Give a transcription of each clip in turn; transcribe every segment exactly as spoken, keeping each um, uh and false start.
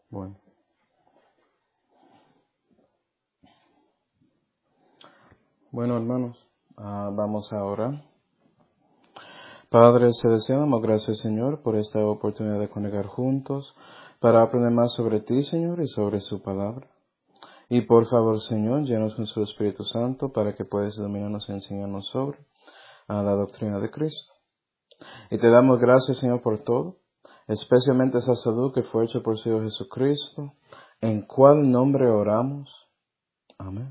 Bueno. Bueno, hermanos, uh, vamos ahora. Padre Celestial, damos gracias, Señor, por esta oportunidad de congregar juntos para aprender más sobre ti, Señor, y sobre su palabra. Y por favor, Señor, llenos con su Espíritu Santo para que puedas iluminarnos y enseñarnos sobre uh, la doctrina de Cristo. Y te damos gracias, Señor, por todo, especialmente esa salud que fue hecha por su Hijo Jesucristo, en cual nombre oramos. Amén.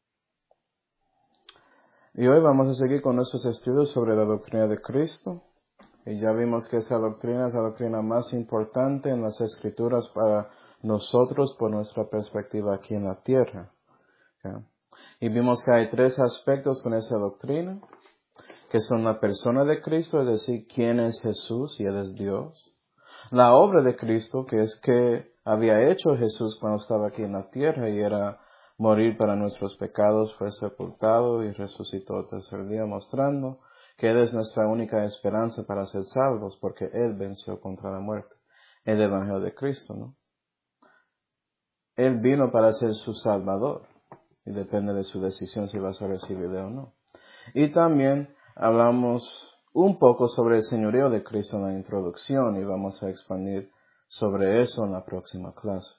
Y hoy vamos a seguir con nuestros estudios sobre la doctrina de Cristo. Y ya vimos que esa doctrina es la doctrina más importante en las Escrituras para nosotros por nuestra perspectiva aquí en la tierra. ¿Okay? Y vimos que hay tres aspectos con esa doctrina, que son la persona de Cristo, es decir, quién es Jesús y Él es Dios. La obra de Cristo, que es que había hecho Jesús cuando estaba aquí en la tierra y era morir para nuestros pecados, fue sepultado y resucitó el tercer día, mostrando que Él es nuestra única esperanza para ser salvos, porque Él venció contra la muerte. El Evangelio de Cristo, ¿no? Él vino para ser su Salvador, y depende de su decisión si vas a recibirle o no. Y también hablamos un poco sobre el señorío de Cristo en la introducción, y vamos a expandir sobre eso en la próxima clase.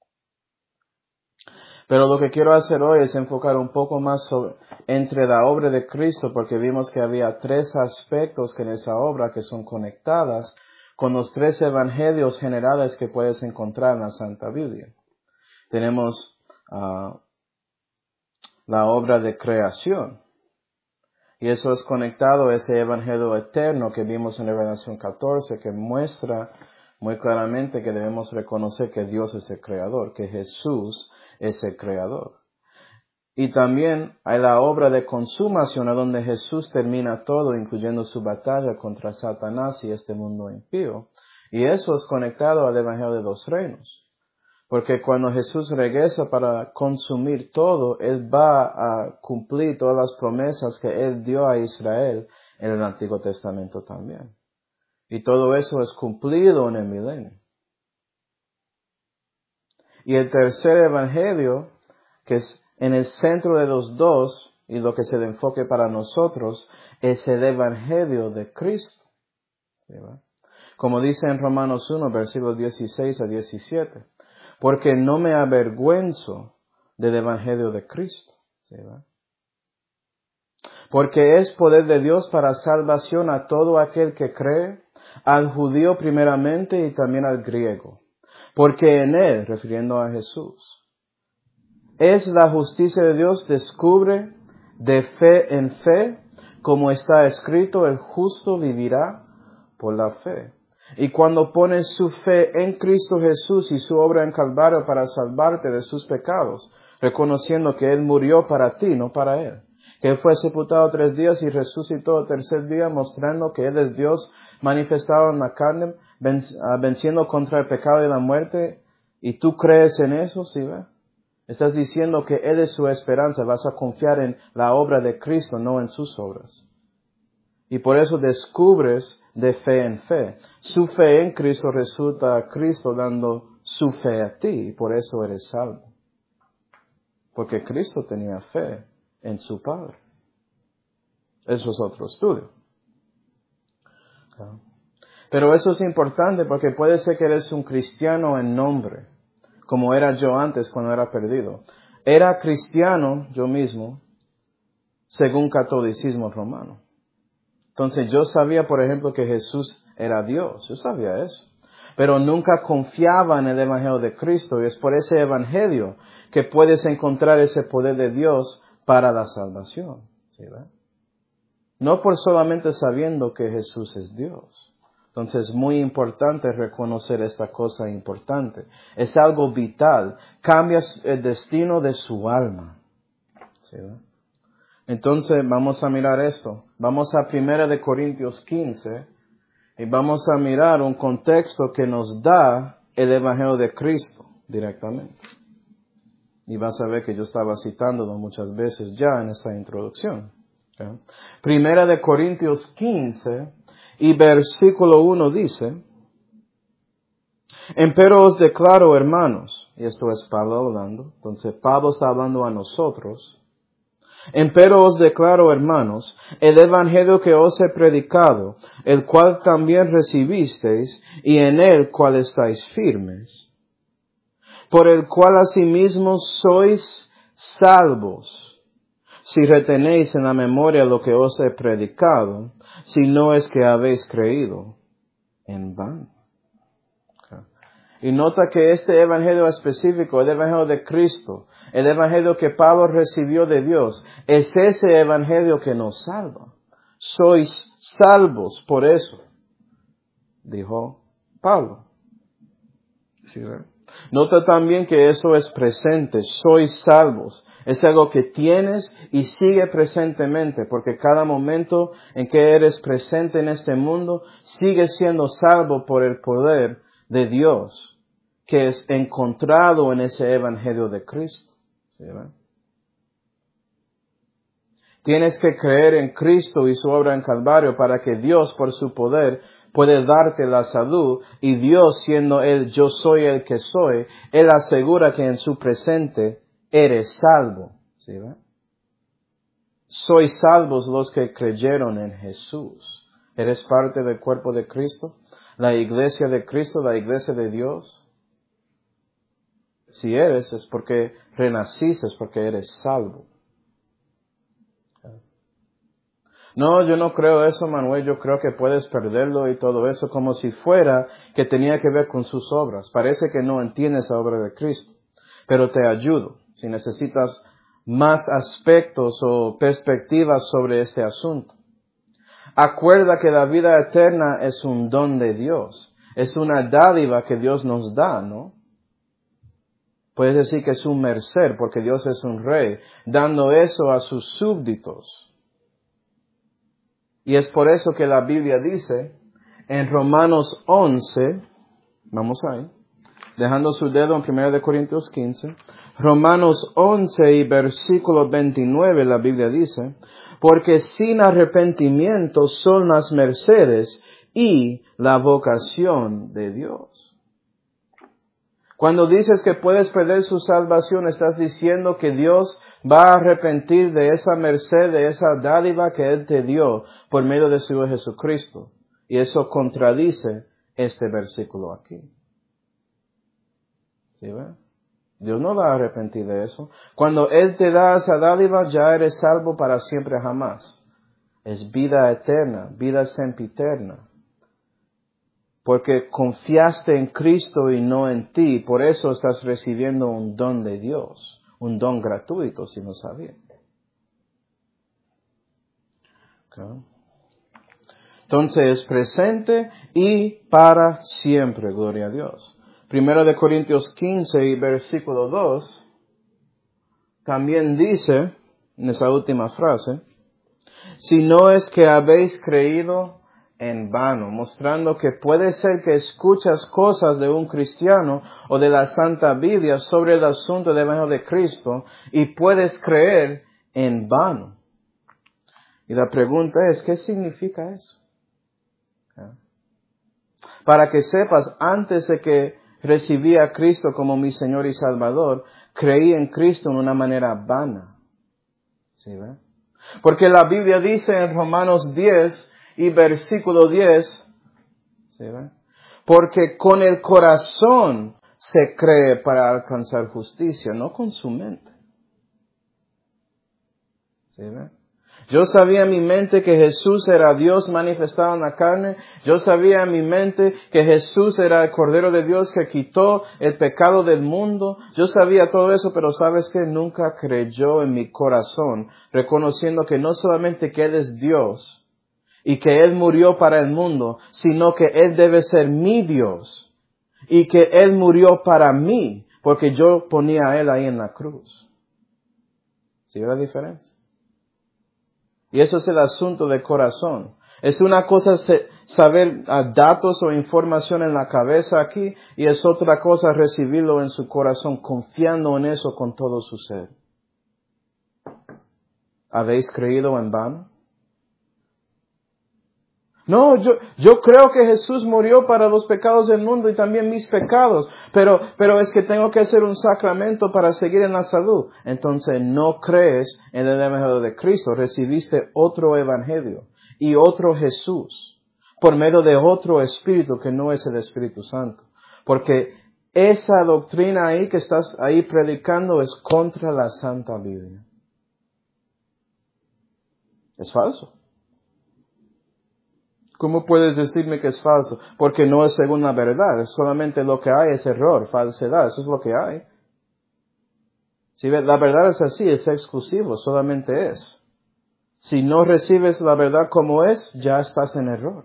Pero lo que quiero hacer hoy es enfocar un poco más sobre, entre la obra de Cristo, porque vimos que había tres aspectos que en esa obra que son conectadas con los tres evangelios generales que puedes encontrar en la Santa Biblia. Tenemos uh, la obra de creación, y eso es conectado a ese evangelio eterno que vimos en Revelación catorce, que muestra muy claramente que debemos reconocer que Dios es el creador, que Jesús es el creador. Y también hay la obra de consumación, a donde Jesús termina todo, incluyendo su batalla contra Satanás y este mundo impío. Y eso es conectado al evangelio de los reinos. Porque cuando Jesús regresa para consumir todo, Él va a cumplir todas las promesas que Él dio a Israel en el Antiguo Testamento también. Y todo eso es cumplido en el milenio. Y el tercer evangelio, que es en el centro de los dos, y lo que se le enfoque para nosotros, es el evangelio de Cristo. ¿Verdad? Como dice en Romanos uno, versículos dieciséis a diecisiete. Porque no me avergüenzo del evangelio de Cristo. ¿Verdad? Porque es poder de Dios para salvación a todo aquel que cree, al judío primeramente y también al griego. Porque en Él, refiriendo a Jesús, es la justicia de Dios, descubre de fe en fe, como está escrito, el justo vivirá por la fe. Y cuando pones su fe en Cristo Jesús y su obra en Calvario para salvarte de sus pecados, reconociendo que Él murió para ti, no para Él, que Él fue sepultado tres días y resucitó el tercer día, mostrando que Él es Dios manifestado en la carne, venciendo contra el pecado y la muerte, y tú crees en eso, ¿sí ve? Estás diciendo que Él es su esperanza, vas a confiar en la obra de Cristo, no en sus obras. Y por eso descubres de fe en fe. Su fe en Cristo resulta a Cristo dando su fe a ti, y por eso eres salvo. Porque Cristo tenía fe en su Padre. Eso es otro estudio. Pero eso es importante porque puede ser que eres un cristiano en nombre, como era yo antes cuando era perdido. Era cristiano yo mismo, según catolicismo romano. Entonces yo sabía, por ejemplo, que Jesús era Dios. Yo sabía eso. Pero nunca confiaba en el evangelio de Cristo. Y es por ese evangelio que puedes encontrar ese poder de Dios para la salvación. ¿Sí, verdad? No por solamente sabiendo que Jesús es Dios. Entonces es muy importante reconocer esta cosa importante. Es algo vital. Cambia el destino de su alma. ¿Sí, verdad? Entonces vamos a mirar esto. Vamos a Primera de Corintios quince y vamos a mirar un contexto que nos da el evangelio de Cristo directamente. Y vas a ver que yo estaba citándolo muchas veces ya en esta introducción. ¿Okay? Primera de Corintios quince y versículo uno dice: Empero os declaro, hermanos, y esto es Pablo hablando, entonces Pablo está hablando a nosotros. Empero os declaro, hermanos, el evangelio que os he predicado, el cual también recibisteis, y en el cual estáis firmes, por el cual asimismo sois salvos, si retenéis en la memoria lo que os he predicado, si no es que habéis creído en vano. Y nota que este evangelio específico, el evangelio de Cristo, el evangelio que Pablo recibió de Dios, es ese evangelio que nos salva. Sois salvos por eso, dijo Pablo. ¿Sí, verdad? Nota también que eso es presente, sois salvos. Es algo que tienes y sigue presentemente, porque cada momento en que eres presente en este mundo, sigues siendo salvo por el poder de Dios, que es encontrado en ese evangelio de Cristo. ¿Sí, verdad? Tienes que creer en Cristo y su obra en Calvario para que Dios, por su poder, puede darte la salud, y Dios, siendo Él, yo soy el que soy, Él asegura que en su presente eres salvo. ¿Sí, verdad? Sois salvos los que creyeron en Jesús. ¿Eres parte del cuerpo de Cristo? ¿La iglesia de Cristo, la iglesia de Dios? Si eres, es porque renaciste, es porque eres salvo. No, yo no creo eso, Manuel. Yo creo que puedes perderlo y todo eso, como si fuera que tenía que ver con sus obras. Parece que no entiendes la obra de Cristo, pero te ayudo. Si necesitas más aspectos o perspectivas sobre este asunto. Acuerda que la vida eterna es un don de Dios. Es una dádiva que Dios nos da, ¿no? Puedes decir que es un merced, porque Dios es un rey, dando eso a sus súbditos. Y es por eso que la Biblia dice, en Romanos once, vamos ahí, dejando su dedo en primera de Corintios quince, Romanos once y versículo veintinueve, la Biblia dice, porque sin arrepentimiento son las mercedes y la vocación de Dios. Cuando dices que puedes perder su salvación, estás diciendo que Dios va a arrepentir de esa merced, de esa dádiva que Él te dio por medio de su Hijo Jesucristo. Y eso contradice este versículo aquí. ¿Sí ve? Dios no va a arrepentir de eso. Cuando Él te da esa dádiva, ya eres salvo para siempre jamás. Es vida eterna, vida sempiterna. Porque confiaste en Cristo y no en ti, por eso estás recibiendo un don de Dios, un don gratuito, si no sabías. Okay. Entonces, presente y para siempre, gloria a Dios. Primero de Corintios quince y versículo dos, también dice, en esa última frase, si no es que habéis creído en vano, mostrando que puede ser que escuchas cosas de un cristiano o de la Santa Biblia sobre el asunto del Evangelio de Cristo y puedes creer en vano. Y la pregunta es, ¿qué significa eso? Para que sepas, antes de que recibí a Cristo como mi Señor y Salvador, creí en Cristo en una manera vana. ¿Sí, ve? Porque la Biblia dice en Romanos diez y versículo diez, ¿sí, ve? Porque con el corazón se cree para alcanzar justicia, no con su mente. ¿Sí, ve? Yo sabía en mi mente que Jesús era Dios manifestado en la carne. Yo sabía en mi mente que Jesús era el Cordero de Dios que quitó el pecado del mundo. Yo sabía todo eso, pero ¿sabes qué? Nunca creyó en mi corazón, reconociendo que no solamente que Él es Dios y que Él murió para el mundo, sino que Él debe ser mi Dios y que Él murió para mí, porque yo ponía a Él ahí en la cruz. ¿Sí ve la diferencia? Y eso es el asunto del corazón. Es una cosa saber datos o información en la cabeza aquí, y es otra cosa recibirlo en su corazón, confiando en eso con todo su ser. ¿Habéis creído en vano? No, yo, yo creo que Jesús murió para los pecados del mundo y también mis pecados, pero, pero es que tengo que hacer un sacramento para seguir en la salud. Entonces no crees en el Evangelio de Cristo, recibiste otro Evangelio y otro Jesús por medio de otro Espíritu que no es el Espíritu Santo. Porque esa doctrina ahí que estás ahí predicando es contra la Santa Biblia. Es falso. ¿Cómo puedes decirme que es falso? Porque no es según la verdad. Solamente lo que hay es error, falsedad. Eso es lo que hay. Si la verdad es así, es exclusivo, solamente es. Si no recibes la verdad como es, ya estás en error.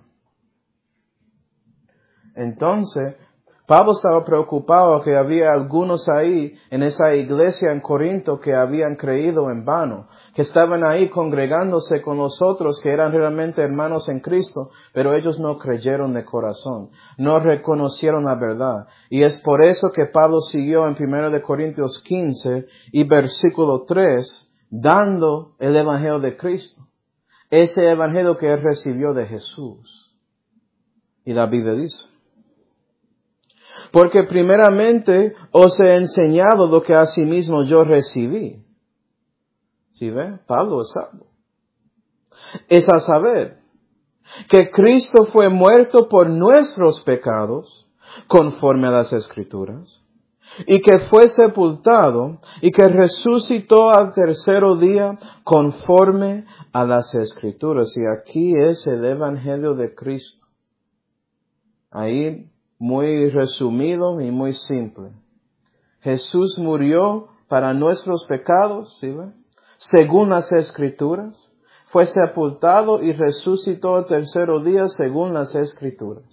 Entonces, Pablo estaba preocupado que había algunos ahí en esa iglesia en Corinto que habían creído en vano, que estaban ahí congregándose con los otros que eran realmente hermanos en Cristo, pero ellos no creyeron de corazón, no reconocieron la verdad. Y es por eso que Pablo siguió en primera de Corintios quince y versículo tres, dando el evangelio de Cristo, ese evangelio que él recibió de Jesús. Y la Biblia dice: porque primeramente os he enseñado lo que asimismo yo recibí. ¿Sí ve? Pablo es sabio. Es a saber, que Cristo fue muerto por nuestros pecados, conforme a las Escrituras, y que fue sepultado, y que resucitó al tercero día, conforme a las Escrituras. Y aquí es el Evangelio de Cristo. Ahí, muy resumido y muy simple. Jesús murió para nuestros pecados, ¿sí ve? Según las Escrituras. Fue sepultado y resucitó el tercero día según las Escrituras.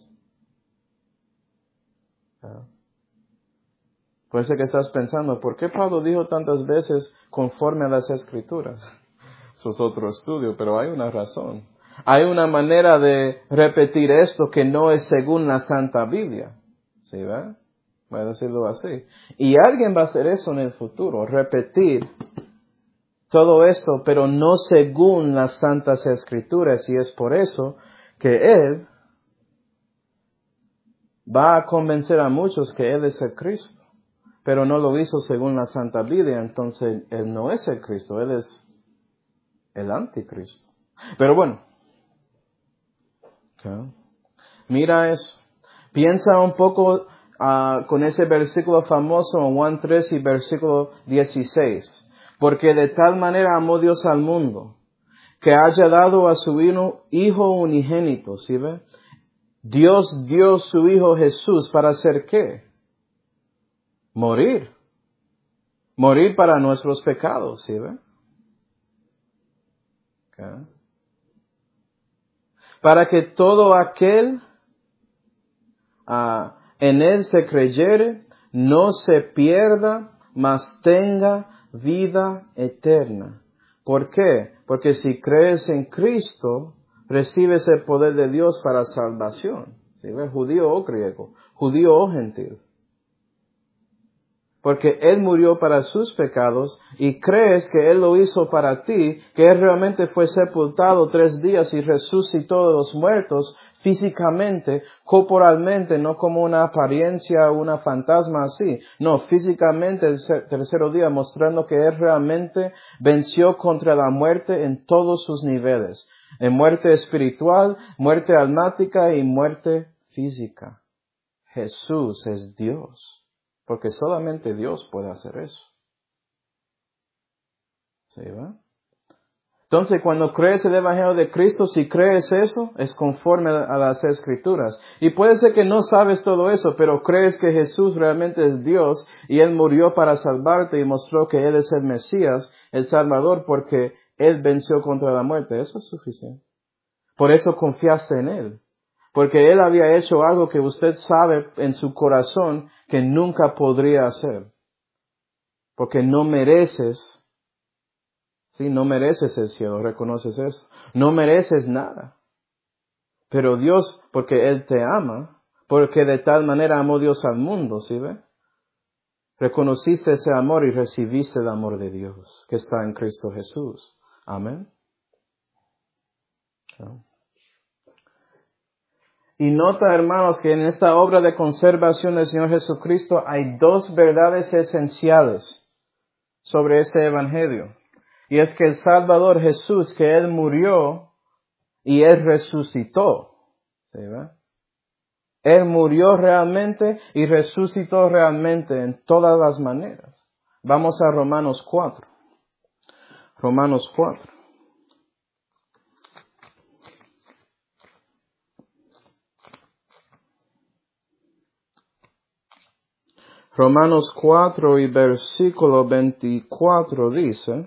Puede ser que estás pensando, ¿por qué Pablo dijo tantas veces conforme a las Escrituras? Eso es otro estudio, pero hay una razón. Hay una manera de repetir esto que no es según la Santa Biblia. ¿Sí ve? Voy a decirlo así. Y alguien va a hacer eso en el futuro, repetir todo esto, pero no según las Santas Escrituras. Y es por eso que él va a convencer a muchos que él es el Cristo. Pero no lo hizo según la Santa Biblia, entonces él no es el Cristo, él es el anticristo. Pero bueno, okay. Mira eso. Piensa un poco uh, con ese versículo famoso en Juan tres y versículo dieciséis. Porque de tal manera amó Dios al mundo, que haya dado a su hijo, hijo unigénito, ¿sí ve? Dios dio su Hijo Jesús para hacer ¿qué? Morir. Morir para nuestros pecados, ¿sí ve? Okay. Para que todo aquel uh, en él se creyere, no se pierda, mas tenga vida eterna. ¿Por qué? Porque si crees en Cristo, recibes el poder de Dios para salvación. ¿Sí ve? Judío o griego, judío o gentil. Porque Él murió para sus pecados y crees que Él lo hizo para ti, que Él realmente fue sepultado tres días y resucitó de los muertos físicamente, corporalmente, no como una apariencia o una fantasma así. No, físicamente el tercer día, mostrando que Él realmente venció contra la muerte en todos sus niveles. En muerte espiritual, muerte almática y muerte física. Jesús es Dios. Porque solamente Dios puede hacer eso. ¿Sí, va? Entonces, cuando crees el Evangelio de Cristo, si crees eso, es conforme a las Escrituras. Y puede ser que no sabes todo eso, pero crees que Jesús realmente es Dios y Él murió para salvarte y mostró que Él es el Mesías, el Salvador, porque Él venció contra la muerte. Eso es suficiente. Por eso confiaste en Él. Porque Él había hecho algo que usted sabe en su corazón que nunca podría hacer. Porque no mereces, sí, no mereces el cielo, reconoces eso. No mereces nada. Pero Dios, porque Él te ama, porque de tal manera amó Dios al mundo, ¿sí ve? Reconociste ese amor y recibiste el amor de Dios que está en Cristo Jesús. Amén. Y nota, hermanos, que en esta obra de conservación del Señor Jesucristo hay dos verdades esenciales sobre este evangelio. Y es que el Salvador Jesús, que Él murió y Él resucitó. ¿Sí, va? Él murió realmente y resucitó realmente en todas las maneras. Vamos a Romanos cuatro. Romanos cuatro. Romanos cuatro y versículo veinticuatro dice: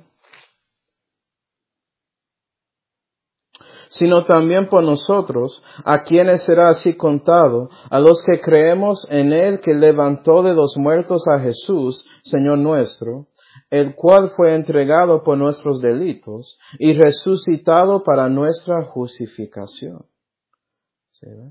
sino también por nosotros, a quienes será así contado, a los que creemos en Él que levantó de los muertos a Jesús, Señor nuestro, el cual fue entregado por nuestros delitos y resucitado para nuestra justificación. ¿Sí, ve?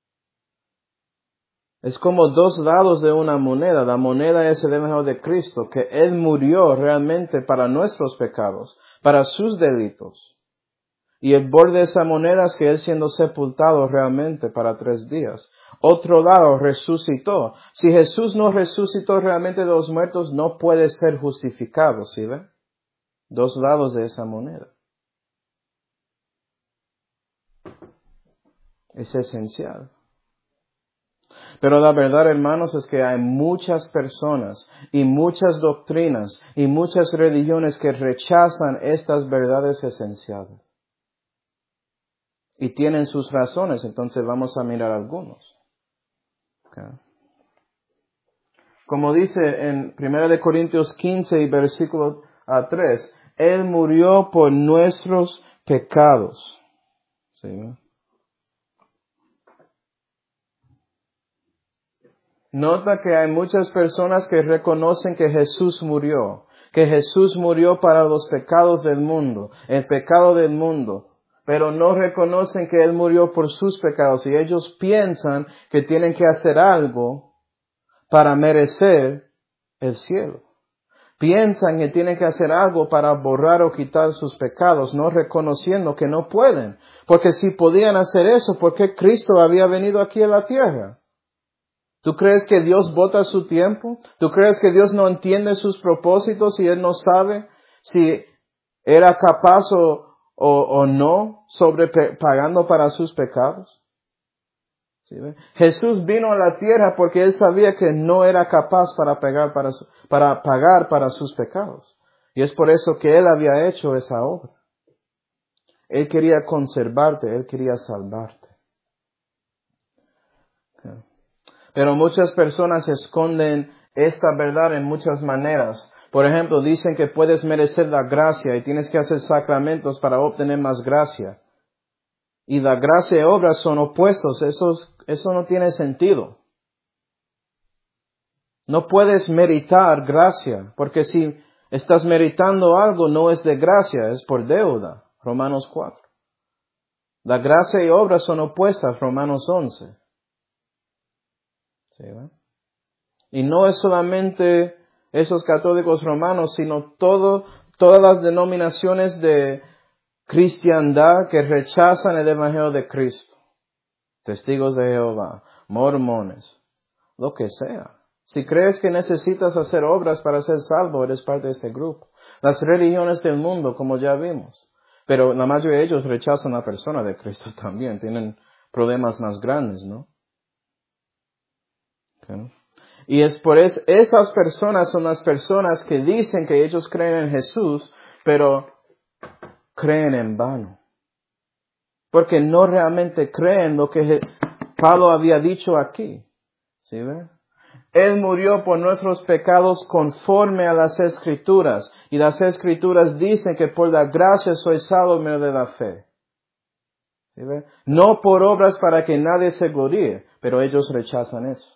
Es como dos lados de una moneda. La moneda es el evangelio de Cristo, que Él murió realmente para nuestros pecados, para sus delitos. Y el borde de esa moneda es que Él siendo sepultado realmente para tres días. Otro lado, resucitó. Si Jesús no resucitó realmente de los muertos, no puede ser justificado, ¿sí ve? Dos lados de esa moneda. Es esencial. Pero la verdad, hermanos, es que hay muchas personas y muchas doctrinas y muchas religiones que rechazan estas verdades esenciales. Y tienen sus razones, entonces vamos a mirar algunos. Okay. Como dice en primera de Corintios quince y versículo tres, Él murió por nuestros pecados. ¿Sí? Nota que hay muchas personas que reconocen que Jesús murió, que Jesús murió para los pecados del mundo, el pecado del mundo, pero no reconocen que Él murió por sus pecados y ellos piensan que tienen que hacer algo para merecer el cielo. Piensan que tienen que hacer algo para borrar o quitar sus pecados, no reconociendo que no pueden, porque si podían hacer eso, ¿por qué Cristo había venido aquí a la tierra? ¿Tú crees que Dios bota su tiempo? ¿Tú crees que Dios no entiende sus propósitos y Él no sabe si era capaz o, o, o no sobre pagando para sus pecados? ¿Sí, ve? Jesús vino a la tierra porque Él sabía que no era capaz para pagar para, su, para pagar para sus pecados. Y es por eso que Él había hecho esa obra. Él quería conservarte, Él quería salvarte. Okay. Pero muchas personas esconden esta verdad en muchas maneras. Por ejemplo, dicen que puedes merecer la gracia y tienes que hacer sacramentos para obtener más gracia. Y la gracia y obras son opuestos. Eso, eso no tiene sentido. No puedes meritar gracia, porque si estás meritando algo no es de gracia, es por deuda. Romanos cuatro. La gracia y obras son opuestas. Romanos once. ¿Sí, ¿verdad? Y no es solamente esos católicos romanos, sino todo, todas las denominaciones de cristiandad que rechazan el evangelio de Cristo. Testigos de Jehová, mormones, lo que sea. Si crees que necesitas hacer obras para ser salvo, eres parte de este grupo. Las religiones del mundo, como ya vimos. Pero la mayoría de ellos rechazan a la persona de Cristo también. Tienen problemas más grandes, ¿no? Okay. Y es por eso, esas personas son las personas que dicen que ellos creen en Jesús, pero creen en vano. Porque no realmente creen lo que Pablo había dicho aquí. ¿Sí ve? Él murió por nuestros pecados conforme a las Escrituras. Y las Escrituras dicen que por la gracia soy salvo en medio de la fe. ¿Sí ve? No por obras para que nadie se gloríe, pero ellos rechazan eso.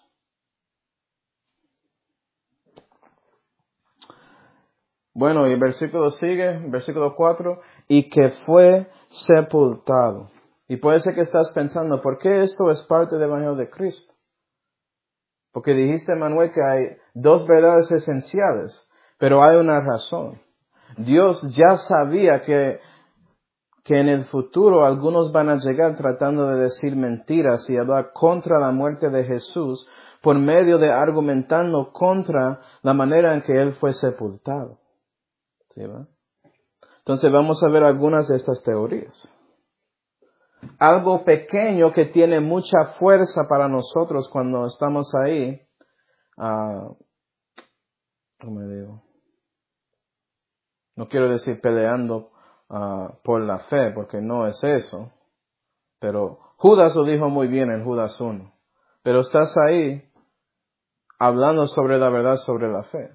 Bueno, y el versículo sigue, versículo cuatro, y que fue sepultado. Y puede ser que estás pensando, ¿por qué esto es parte del evangelio de Cristo? Porque dijiste, Manuel, que hay dos verdades esenciales, pero hay una razón. Dios ya sabía que que en el futuro algunos van a llegar tratando de decir mentiras y hablar contra la muerte de Jesús por medio de argumentando contra la manera en que Él fue sepultado. ¿Sí, va? Entonces vamos a ver algunas de estas teorías. Algo pequeño que tiene mucha fuerza para nosotros cuando estamos ahí, uh, ¿cómo digo? No quiero decir peleando uh, por la fe, porque no es eso. Pero Judas lo dijo muy bien en Judas uno. Pero estás ahí hablando sobre la verdad, sobre la fe.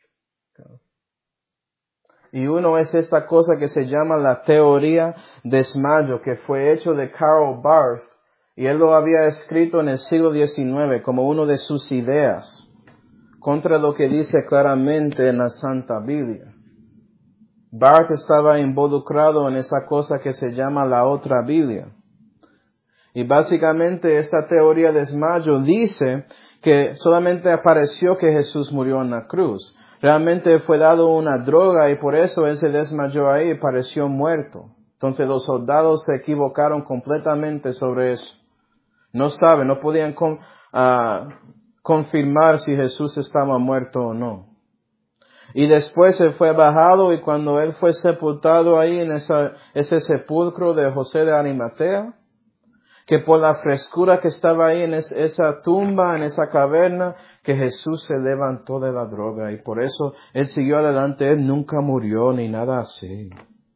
Y uno es esta cosa que se llama la teoría desmayo, que fue hecho de Karl Barth. Y él lo había escrito en el siglo diecinueve como uno de sus ideas, contra lo que dice claramente en la Santa Biblia. Barth estaba involucrado en esa cosa que se llama la otra Biblia. Y básicamente esta teoría de desmayo dice que solamente apareció que Jesús murió en la cruz. Realmente fue dado una droga y por eso él se desmayó ahí y pareció muerto. Entonces los soldados se equivocaron completamente sobre eso. No saben, no podían con, uh, confirmar si Jesús estaba muerto o no. Y después él fue bajado y cuando él fue sepultado ahí en esa, ese sepulcro de José de Arimatea, que por la frescura que estaba ahí en es, esa tumba, en esa caverna, que Jesús se levantó de la droga y por eso él siguió adelante, él nunca murió ni nada así.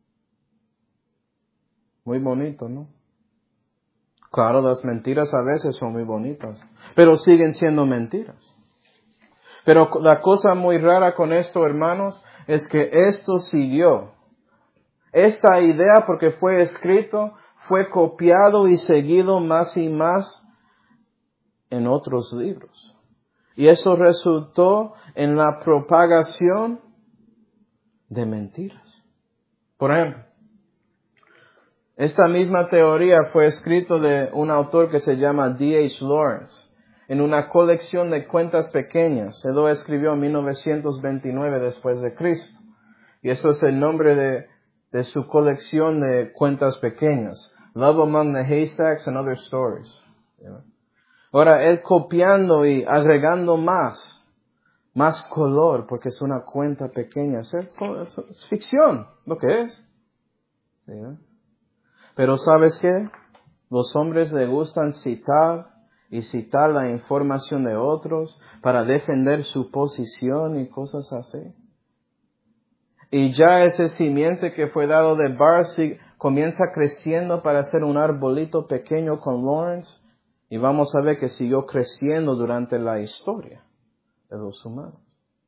Muy bonito, ¿no? Claro, las mentiras a veces son muy bonitas, pero siguen siendo mentiras. Pero la cosa muy rara con esto, hermanos, es que esto siguió. Esta idea, porque fue escrito, fue copiado y seguido más y más en otros libros. Y eso resultó en la propagación de mentiras. Por ejemplo, esta misma teoría fue escrito de un autor que se llama D H Lawrence en una colección de cuentas pequeñas. Él lo escribió en mil novecientos veintinueve después de Cristo. Y eso es el nombre de, de su colección de cuentas pequeñas. Love Among the Haystacks and Other Stories. Ahora, él copiando y agregando más, más color, porque es una cuenta pequeña. Es, es, es ficción, lo que es. ¿Sí? Pero ¿sabes qué? Los hombres les gustan citar y citar la información de otros para defender su posición y cosas así. Y ya ese simiente que fue dado de Barth comienza creciendo para ser un arbolito pequeño con Lawrence. Y vamos a ver que siguió creciendo durante la historia de los humanos.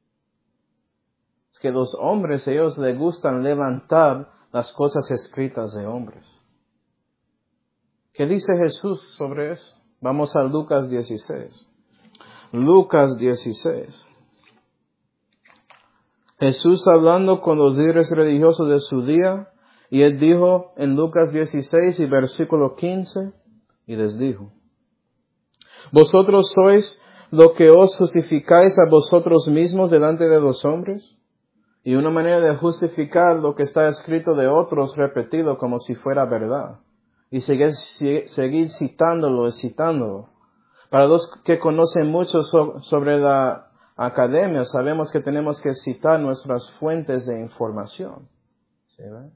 Es que los hombres, ellos les gustan levantar las cosas escritas de hombres. ¿Qué dice Jesús sobre eso? Vamos a Lucas dieciséis. Lucas dieciséis. Jesús hablando con los líderes religiosos de su día, y él dijo en Lucas dieciséis y versículo quince, y les dijo: ¿Vosotros sois lo que os justificáis a vosotros mismos delante de los hombres? Y una manera de justificar lo que está escrito de otros repetido como si fuera verdad. Y seguir, seguir citándolo y citándolo. Para los que conocen mucho so, sobre la academia, sabemos que tenemos que citar nuestras fuentes de información. ¿Sí, ¿verdad?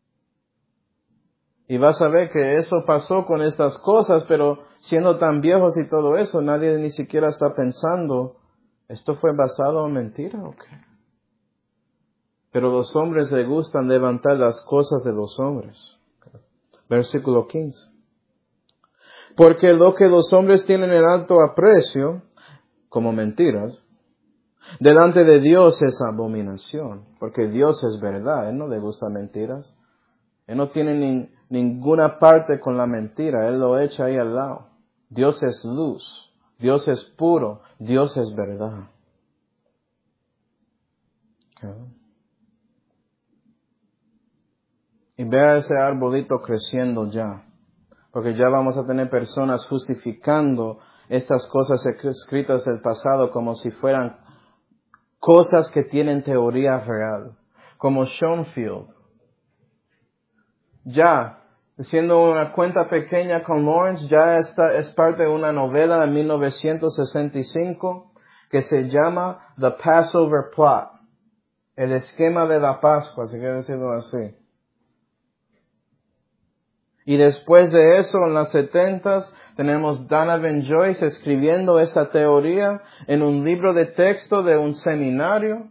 Y vas a ver que eso pasó con estas cosas, pero siendo tan viejos y todo eso, nadie ni siquiera está pensando, ¿esto fue basado en mentira o qué? Pero los hombres les gustan levantar las cosas de los hombres. Versículo quince. Porque lo que los hombres tienen en alto aprecio, como mentiras, delante de Dios es abominación. Porque Dios es verdad, Él no le gusta mentiras. Él no tiene ni, ninguna parte con la mentira, Él lo echa ahí al lado. Dios es luz, Dios es puro, Dios es verdad. Okay. Y vea ese arbolito creciendo ya. Porque ya vamos a tener personas justificando estas cosas escritas del pasado como si fueran cosas que tienen teoría real. Como Schoenfield. ya, haciendo una cuenta pequeña con Lawrence, ya está, es parte de una novela de mil novecientos sesenta y cinco que se llama The Passover Plot, el esquema de la Pascua, si quiere decirlo así. Y después de eso, en las setentas, tenemos Donovan Joyce escribiendo esta teoría en un libro de texto de un seminario.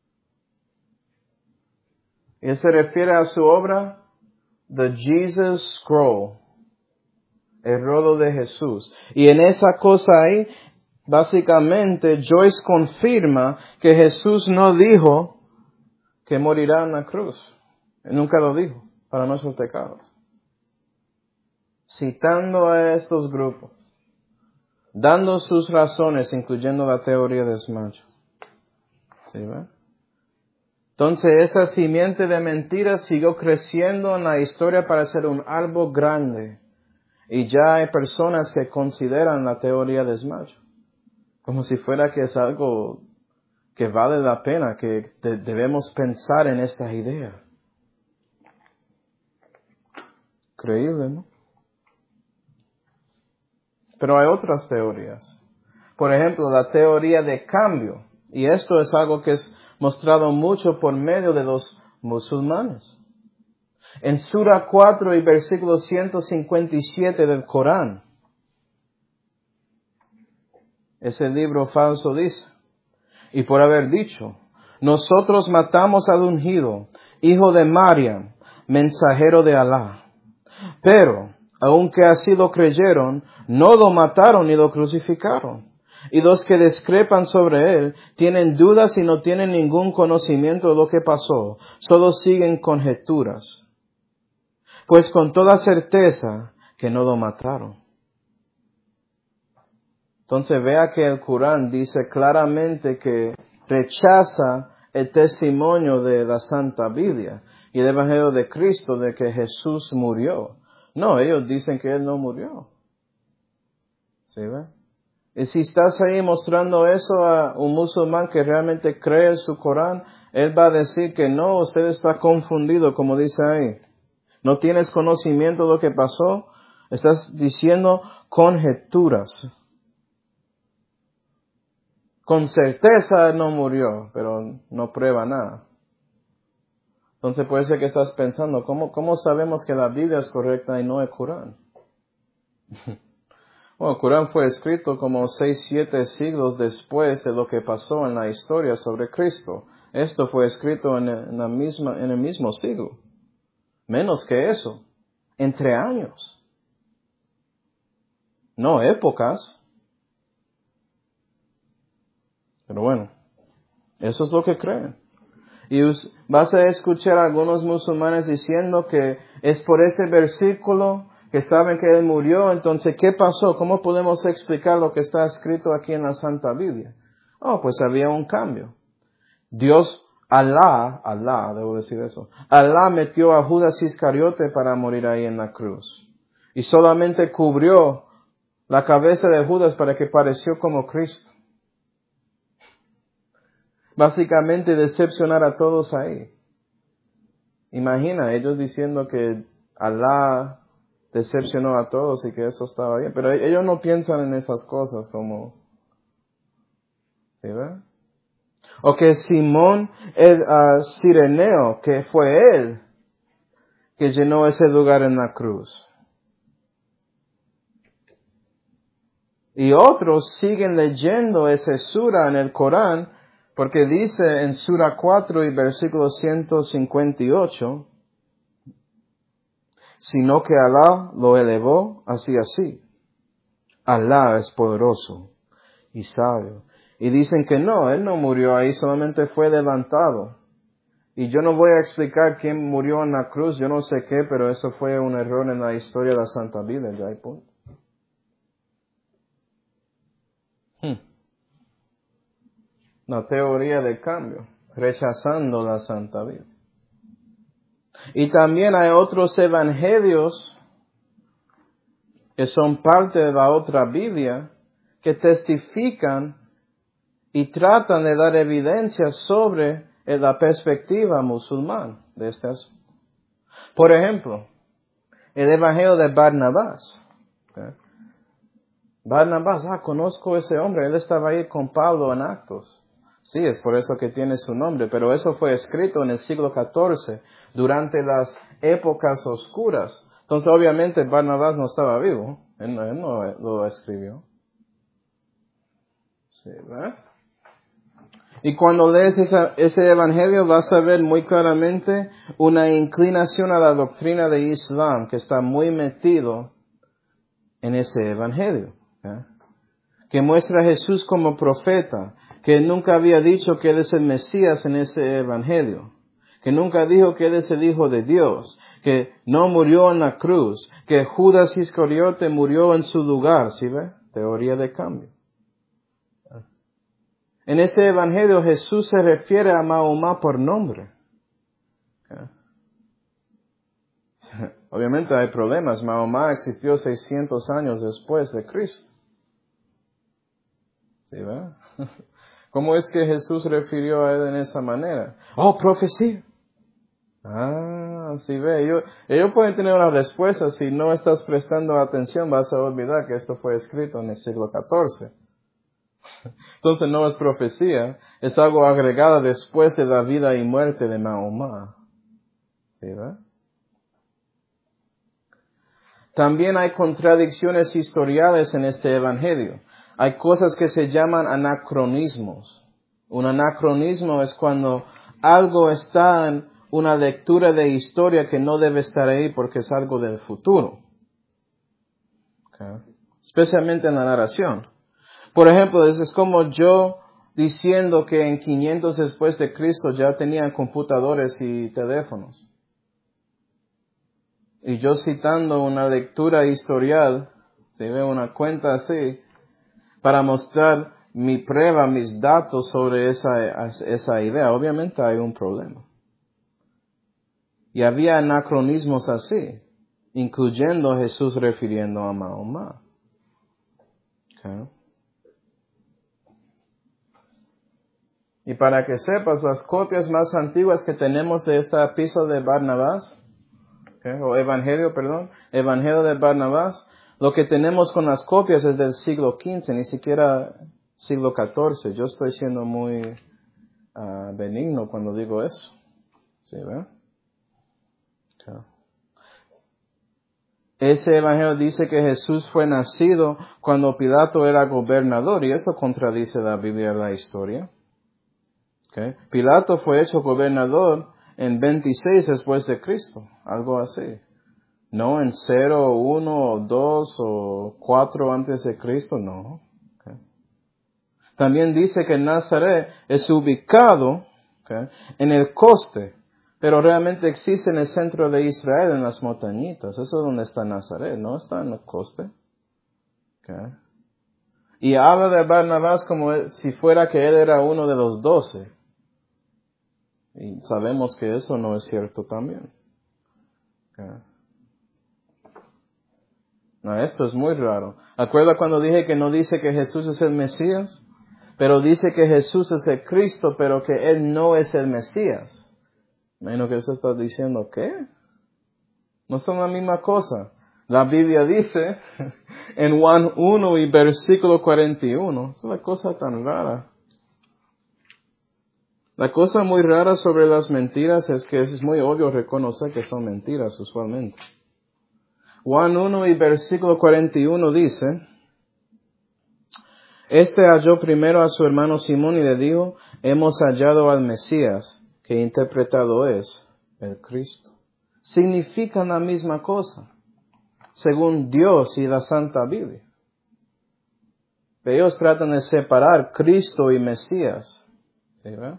Y él se refiere a su obra, The Jesus Scroll, el rolo de Jesús. Y en esa cosa ahí, básicamente, Joyce confirma que Jesús no dijo que morirá en la cruz. Él nunca lo dijo, para nuestros pecados. Citando a estos grupos, dando sus razones, incluyendo la teoría de desmayo. ¿Sí ve? Entonces, esa simiente de mentiras siguió creciendo en la historia para ser un árbol grande. Y ya hay personas que consideran la teoría de desmayo como si fuera que es algo que vale la pena, que de- debemos pensar en esta idea. Creíble, ¿no? Pero hay otras teorías. Por ejemplo, la teoría de cambio. Y esto es algo que es mostrado mucho por medio de los musulmanes. En Sura cuatro y versículo ciento cincuenta y siete del Corán, ese libro falso dice, y por haber dicho, nosotros matamos al ungido, hijo de Mariam, mensajero de Alá. Pero, aunque así lo creyeron, no lo mataron ni lo crucificaron. Y los que discrepan sobre él tienen dudas y no tienen ningún conocimiento de lo que pasó, solo siguen conjeturas. Pues con toda certeza que no lo mataron. Entonces vea que el Corán dice claramente que rechaza el testimonio de la Santa Biblia y el Evangelio de Cristo de que Jesús murió. No, ellos dicen que Él no murió. ¿Sí ve? Y si estás ahí mostrando eso a un musulmán que realmente cree en su Corán, él va a decir que no, usted está confundido, como dice ahí. No tienes conocimiento de lo que pasó, estás diciendo conjeturas. Con certeza no murió, pero no prueba nada. Entonces puede ser que estás pensando, ¿cómo, cómo sabemos que la Biblia es correcta y no el Corán? Bueno, el Corán fue escrito como seis, siete siglos después de lo que pasó en la historia sobre Cristo. Esto fue escrito en el, en la misma, en el mismo siglo. Menos que eso. Entre años. No épocas. Pero bueno, eso es lo que creen. Y vas a escuchar a algunos musulmanes diciendo que es por ese versículo que saben que Él murió. Entonces, ¿qué pasó? ¿Cómo podemos explicar lo que está escrito aquí en la Santa Biblia? Oh, pues había un cambio. Dios, Alá, Alá, debo decir eso. Alá metió a Judas Iscariote para morir ahí en la cruz. Y solamente cubrió la cabeza de Judas para que pareció como Cristo. Básicamente decepcionar a todos ahí. Imagina, ellos diciendo que Alá decepcionó a todos y que eso estaba bien. Pero ellos no piensan en esas cosas como... ¿Sí ve? O que Simón el uh, Cireneo, que fue él que llenó ese lugar en la cruz. Y otros siguen leyendo ese sura en el Corán, porque dice en Sura cuatro y versículo ciento cincuenta y ocho, sino que Alá lo elevó así así. Alá es poderoso y sabio. Y dicen que no, Él no murió ahí, solamente fue levantado. Y yo no voy a explicar quién murió en la cruz, yo no sé qué, pero eso fue un error en la historia de la Santa Biblia, ya hay punto. Hmm. La teoría de cambio, rechazando la Santa Biblia. Y también hay otros evangelios que son parte de la otra Biblia que testifican y tratan de dar evidencia sobre la perspectiva musulmana de este asunto. Por ejemplo, el evangelio de Barnabás. ¿Okay? Barnabás, ah, conozco a ese hombre, él estaba ahí con Pablo en Actos. Sí, es por eso que tiene su nombre, pero eso fue escrito en el siglo catorce, durante las épocas oscuras. Entonces, obviamente, Barnabás no estaba vivo, él no, él no lo escribió. Sí, ¿verdad? Y cuando lees esa, ese evangelio vas a ver muy claramente una inclinación a la doctrina de Islam que está muy metido en ese evangelio. ¿Eh? Que muestra a Jesús como profeta, que nunca había dicho que Él es el Mesías en ese evangelio, que nunca dijo que Él es el Hijo de Dios, que no murió en la cruz, que Judas Iscariote murió en su lugar, ¿sí ve? Teoría de cambio. En ese evangelio Jesús se refiere a Mahoma por nombre. Obviamente hay problemas. Mahoma existió seiscientos años después de Cristo. ¿Sí, verdad? ¿Cómo es que Jesús refirió a él en esa manera? Oh, profecía. Ah, sí ve. Ellos, ellos pueden tener una respuesta. Si no estás prestando atención, vas a olvidar que esto fue escrito en el siglo catorce. Entonces no es profecía, es algo agregado después de la vida y muerte de Mahoma. ¿Sí, verdad? También hay contradicciones historiales en este evangelio. Hay cosas que se llaman anacronismos. Un anacronismo es cuando algo está en una lectura de historia que no debe estar ahí porque es algo del futuro. Okay. Especialmente en la narración. Por ejemplo, es como yo diciendo que en quinientos después de Cristo ya tenían computadores y teléfonos. Y yo citando una lectura historial, si ve una cuenta así, para mostrar mi prueba, mis datos sobre esa, esa idea. Obviamente hay un problema. Y había anacronismos así, incluyendo Jesús refiriendo a Mahoma. Okay. Y para que sepas, las copias más antiguas que tenemos de esta epístola de Barnabás, okay, o evangelio, perdón, evangelio de Barnabás, lo que tenemos con las copias es del siglo quince, ni siquiera siglo catorce. Yo estoy siendo muy uh, benigno cuando digo eso. ¿Sí, ve? Okay. Ese evangelio dice que Jesús fue nacido cuando Pilato era gobernador, y eso contradice la Biblia, la historia. Okay. Pilato fue hecho gobernador en veintiséis después de Cristo, algo así. No en cero, uno, o dos, o cuatro antes de Cristo, no. Okay. También dice que Nazaret es ubicado, okay, en el coste, pero realmente existe en el centro de Israel, en las montañitas. Eso es donde está Nazaret, no está en el coste. Okay. Y habla de Barnabás como si fuera que él era uno de los doce. Y sabemos que eso no es cierto también. Okay. No, esto es muy raro. ¿Acuerda cuando dije que no dice que Jesús es el Mesías? Pero dice que Jesús es el Cristo, pero que Él no es el Mesías. Menos que eso está diciendo, ¿qué? No son la misma cosa. La Biblia dice en Juan uno y versículo cuarenta y uno. Es una cosa tan rara. La cosa muy rara sobre las mentiras es que es muy obvio reconocer que son mentiras usualmente. Juan uno y versículo cuarenta y uno dice, este halló primero a su hermano Simón y le dijo, hemos hallado al Mesías, que interpretado es el Cristo. Significan la misma cosa, según Dios y la Santa Biblia. Ellos tratan de separar Cristo y Mesías. ¿Sí, ve?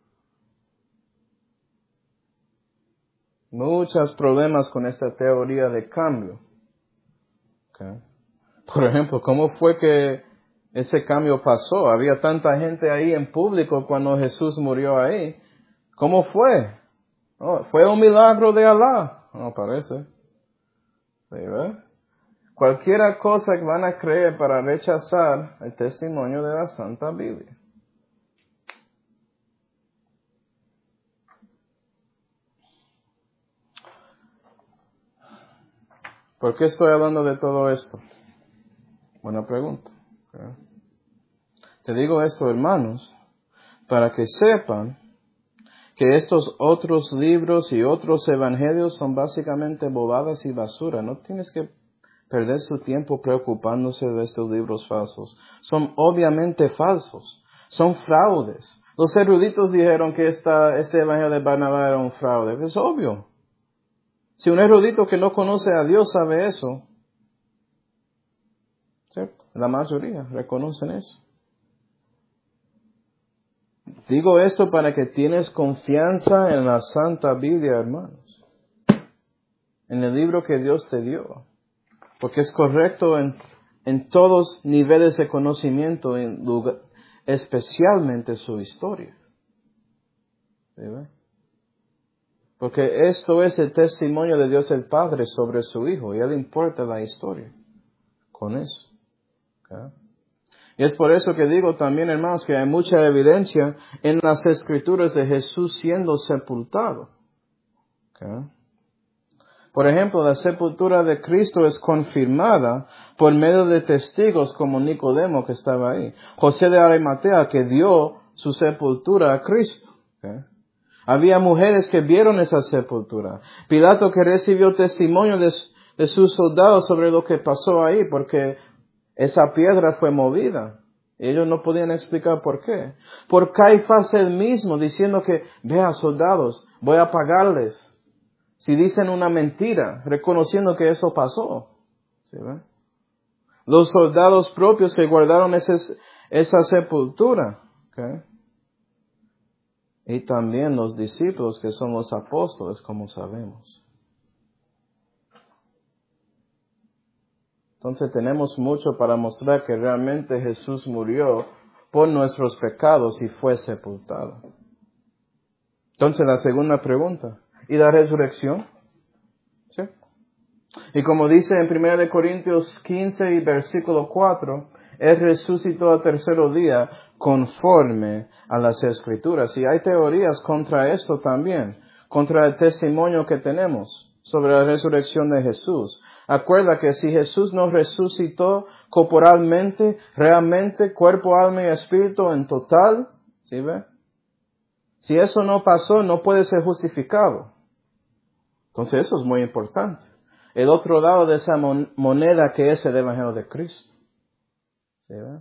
Muchos problemas con esta teoría de cambio. Okay. Por ejemplo, ¿cómo fue que ese cambio pasó? Había tanta gente ahí en público cuando Jesús murió ahí. ¿Cómo fue? Oh, fue un milagro de Alá. No parece. ¿Sí, ve? Cualquier cosa que van a creer para rechazar el testimonio de la Santa Biblia. ¿Por qué estoy hablando de todo esto? Buena pregunta. ¿Okay? Te digo esto, hermanos, para que sepan que estos otros libros y otros evangelios son básicamente bobadas y basura. No tienes que perder su tiempo preocupándose de estos libros falsos. Son obviamente falsos. Son fraudes. Los eruditos dijeron que esta, este evangelio de Barnabás era un fraude. Es obvio. Si un erudito que no conoce a Dios sabe eso, ¿cierto? La mayoría reconocen eso. Digo esto para que tienes confianza en la Santa Biblia, hermanos. En el libro que Dios te dio. Porque es correcto en, en todos niveles de conocimiento, en lugar, especialmente su historia. ¿Sí ve? Porque esto es el testimonio de Dios el Padre sobre su Hijo. Y a Él importa la historia. Con eso. ¿Okay? Y es por eso que digo también, hermanos, que hay mucha evidencia en las Escrituras de Jesús siendo sepultado. ¿Okay? Por ejemplo, la sepultura de Cristo es confirmada por medio de testigos como Nicodemo que estaba ahí. José de Arimatea que dio su sepultura a Cristo. ¿Okay? Había mujeres que vieron esa sepultura. Pilato que recibió testimonio de, de sus soldados sobre lo que pasó ahí porque esa piedra fue movida. Ellos no podían explicar por qué. Por Caifás él mismo diciendo que, vea soldados, voy a pagarles. Si dicen una mentira, reconociendo que eso pasó. ¿Sí ve? Los soldados propios que guardaron ese, esa sepultura. ¿Okay? Y también los discípulos que son los apóstoles, como sabemos. Entonces tenemos mucho para mostrar que realmente Jesús murió por nuestros pecados y fue sepultado. Entonces la segunda pregunta, ¿y la resurrección? ¿Sí? Y como dice en primera de Corintios quince y versículo cuatro, Él resucitó al tercer día conforme a las Escrituras. Y hay teorías contra esto también, contra el testimonio que tenemos sobre la resurrección de Jesús. Acuerda que si Jesús nos resucitó corporalmente, realmente, cuerpo, alma y espíritu en total, ¿sí ve? Si eso no pasó, no puede ser justificado. Entonces eso es muy importante. El otro lado de esa moneda que es el Evangelio de Cristo. ¿Sí ve?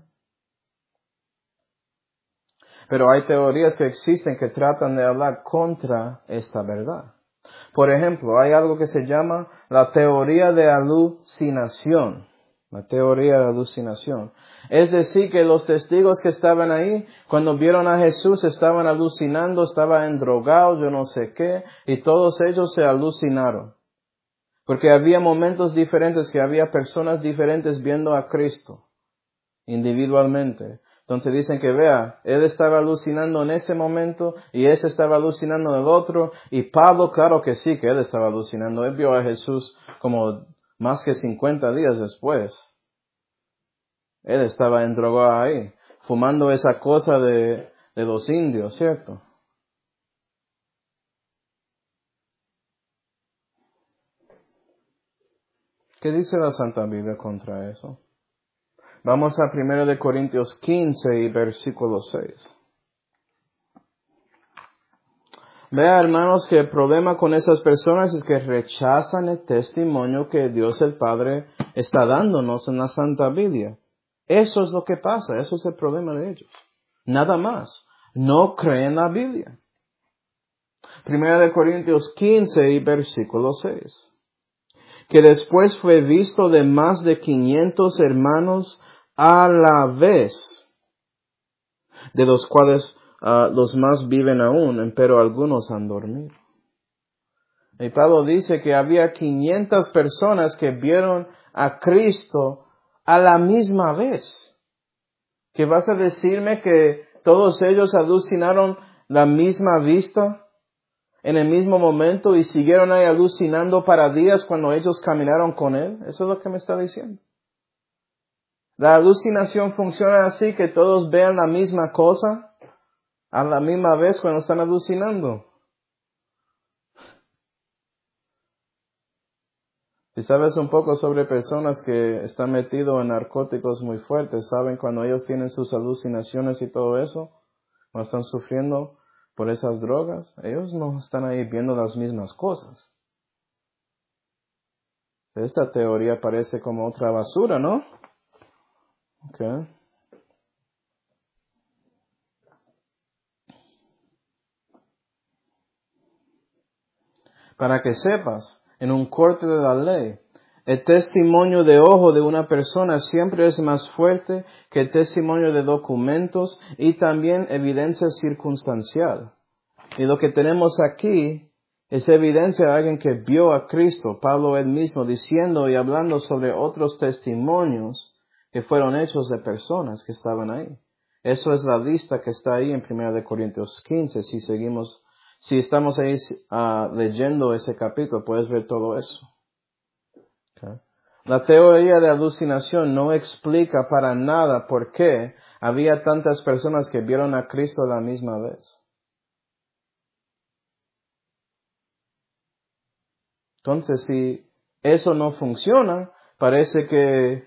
Pero hay teorías que existen que tratan de hablar contra esta verdad. Por ejemplo, hay algo que se llama la teoría de alucinación. La teoría de alucinación. Es decir, que los testigos que estaban ahí, cuando vieron a Jesús, estaban alucinando, estaban drogados, yo no sé qué, y todos ellos se alucinaron. Porque había momentos diferentes, que había personas diferentes viendo a Cristo, individualmente. Entonces dicen que vea, él estaba alucinando en ese momento y ese estaba alucinando en el otro. Y Pablo, claro que sí, que él estaba alucinando. Él vio a Jesús como más que cincuenta días después. Él estaba endrogado ahí, fumando esa cosa de, de los indios, ¿cierto? ¿Qué dice la Santa Biblia contra eso? Vamos a primera de Corintios quince y versículo seis. Vea, hermanos, que el problema con esas personas es que rechazan el testimonio que Dios el Padre está dándonos en la Santa Biblia. Eso es lo que pasa, eso es el problema de ellos. Nada más. No creen la Biblia. Primera de Corintios quince y versículo seis. Que después fue visto de más de quinientos hermanos a la vez, de los cuales uh, los más viven aún, pero algunos han dormido. Y Pablo dice que había quinientas personas que vieron a Cristo a la misma vez. ¿Que vas a decirme que todos ellos alucinaron la misma vista en el mismo momento y siguieron ahí alucinando para días cuando ellos caminaron con Él? Eso es lo que me está diciendo. La alucinación funciona así, que todos vean la misma cosa a la misma vez cuando están alucinando. Si sabes un poco sobre personas que están metidos en narcóticos muy fuertes, saben cuando ellos tienen sus alucinaciones y todo eso, cuando están sufriendo por esas drogas, ellos no están ahí viendo las mismas cosas. Esta teoría parece como otra basura, ¿no? Okay. Para que sepas, en un corte de la ley, el testimonio de ojo de una persona siempre es más fuerte que el testimonio de documentos y también evidencia circunstancial. Y lo que tenemos aquí es evidencia de alguien que vio a Cristo, Pablo él mismo, diciendo y hablando sobre otros testimonios que fueron hechos de personas que estaban ahí. Eso es la lista que está ahí en primera de Corintios quince. Si seguimos, si estamos ahí uh, leyendo ese capítulo, puedes ver todo eso. Okay. La teoría de alucinación no explica para nada por qué había tantas personas que vieron a Cristo a la misma vez. Entonces, si eso no funciona, parece que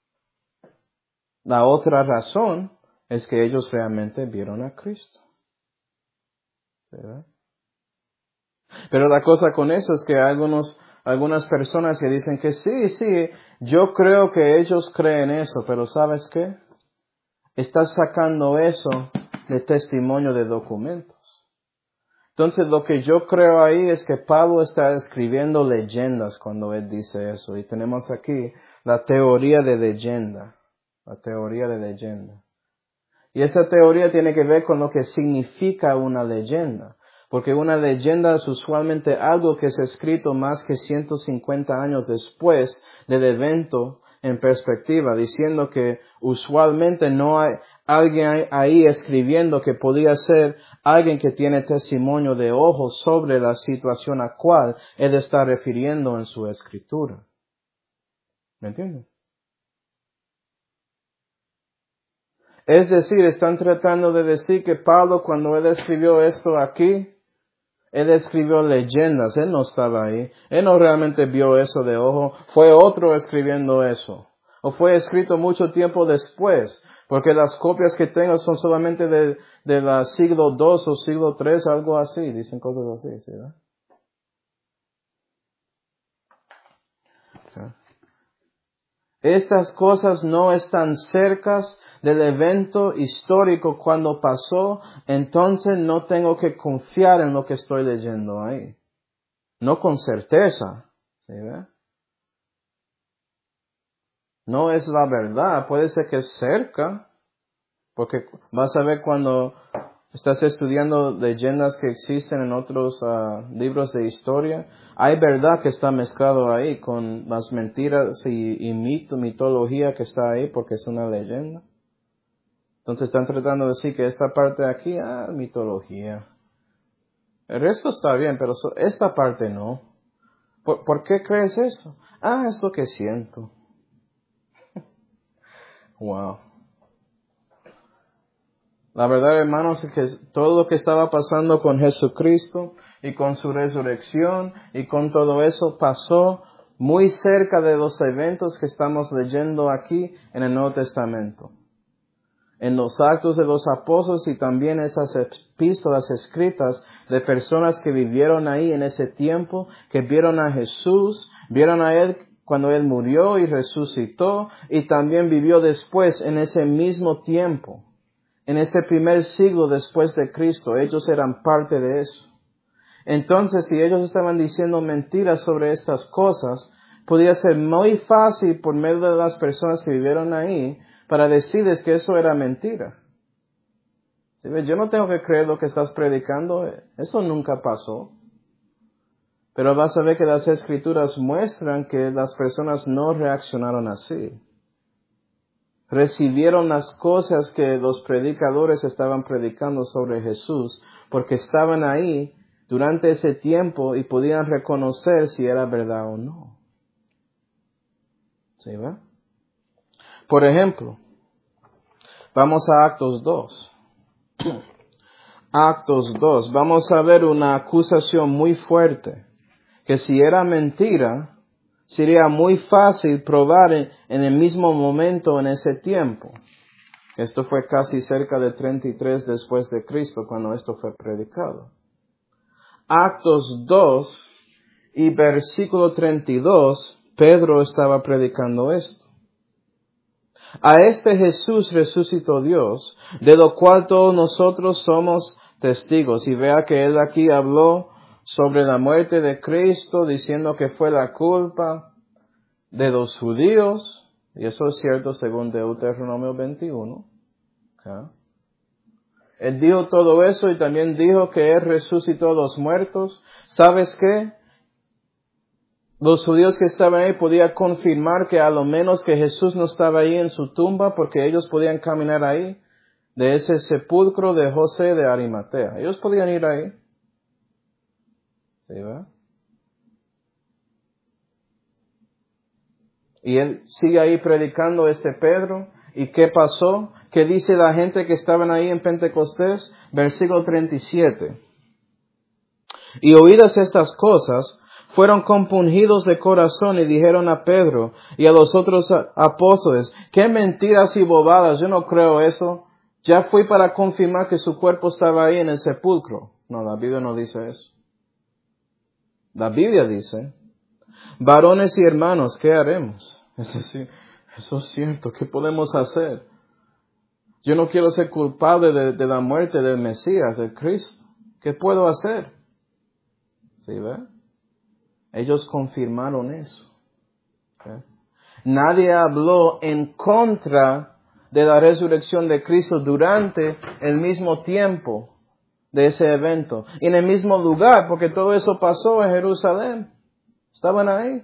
la otra razón es que ellos realmente vieron a Cristo. ¿Verdad? Pero la cosa con eso es que hay algunos, algunas personas que dicen que sí, sí, yo creo que ellos creen eso, pero ¿sabes qué? Estás sacando eso de testimonio de documentos. Entonces lo que yo creo ahí es que Pablo está escribiendo leyendas cuando él dice eso. Y tenemos aquí la teoría de leyenda. La teoría de leyenda. Y esa teoría tiene que ver con lo que significa una leyenda. Porque una leyenda es usualmente algo que es escrito más que ciento cincuenta años después del evento en perspectiva, diciendo que usualmente no hay alguien ahí escribiendo que podía ser alguien que tiene testimonio de ojo sobre la situación a cual él está refiriendo en su escritura. ¿Me entienden? Es decir, están tratando de decir que Pablo, cuando él escribió esto aquí, él escribió leyendas, él no estaba ahí, él no realmente vio eso de ojo, fue otro escribiendo eso, o fue escrito mucho tiempo después, porque las copias que tengo son solamente de, de la siglo dos o siglo tres, algo así, dicen cosas así, ¿sí? ¿verdad? Okay. Estas cosas no están cercas del evento histórico cuando pasó, entonces no tengo que confiar en lo que estoy leyendo ahí. No con certeza, ¿sí ve? No es la verdad, puede ser que es cerca, porque vas a ver cuando estás estudiando leyendas que existen en otros uh, libros de historia, hay verdad que está mezclado ahí con las mentiras y, y mito, mitología que está ahí porque es una leyenda. Entonces están tratando de decir que esta parte de aquí, ah, mitología. El resto está bien, pero so, esta parte no. ¿Por, ¿Por qué crees eso? Ah, es lo que siento. Wow. La verdad, hermanos, es que todo lo que estaba pasando con Jesucristo y con su resurrección y con todo eso pasó muy cerca de los eventos que estamos leyendo aquí en el Nuevo Testamento. En los Actos de los Apóstoles y también esas epístolas escritas de personas que vivieron ahí en ese tiempo, que vieron a Jesús, vieron a Él cuando Él murió y resucitó y también vivió después en ese mismo tiempo. En ese primer siglo después de Cristo, ellos eran parte de eso. Entonces, si ellos estaban diciendo mentiras sobre estas cosas, podía ser muy fácil por medio de las personas que vivieron ahí para decirles que eso era mentira. ¿Sí ves? Yo no tengo que creer lo que estás predicando, eso nunca pasó. Pero vas a ver que las Escrituras muestran que las personas no reaccionaron así. Recibieron las cosas que los predicadores estaban predicando sobre Jesús porque estaban ahí durante ese tiempo y podían reconocer si era verdad o no. ¿Sí va? Por ejemplo, vamos a Actos dos. Actos dos. Vamos a ver una acusación muy fuerte que si era mentira, sería muy fácil probar en, en el mismo momento, en ese tiempo. Esto fue casi cerca de treinta y tres después de Cristo cuando esto fue predicado. Actos dos y versículo treinta y dos, Pedro estaba predicando esto. A este Jesús resucitó Dios, de lo cual todos nosotros somos testigos. Y vea que él aquí habló sobre la muerte de Cristo, diciendo que fue la culpa de los judíos, y eso es cierto según Deuteronomio veintiuno. ¿Okay? Él dijo todo eso y también dijo que él resucitó a los muertos. ¿Sabes qué? Los judíos que estaban ahí podían confirmar que a lo menos que Jesús no estaba ahí en su tumba, porque ellos podían caminar ahí, de ese sepulcro de José de Arimatea. Ellos podían ir ahí. ¿Sí, va? Y él sigue ahí predicando este Pedro. ¿Y qué pasó? ¿Qué dice la gente que estaban ahí en Pentecostés? Versículo treinta y siete. Y oídas estas cosas, fueron compungidos de corazón y dijeron a Pedro y a los otros apóstoles, qué mentiras y bobadas, yo no creo eso. Ya fui para confirmar que su cuerpo estaba ahí en el sepulcro. No, la Biblia no dice eso. La Biblia dice, varones y hermanos, ¿qué haremos? Eso sí, eso es cierto, ¿qué podemos hacer? Yo no quiero ser culpable de, de la muerte del Mesías, de Cristo. ¿Qué puedo hacer? ¿Sí ve? Ellos confirmaron eso. ¿Okay? Nadie habló en contra de la resurrección de Cristo durante el mismo tiempo de ese evento. Y en el mismo lugar, porque todo eso pasó en Jerusalén. Estaban ahí.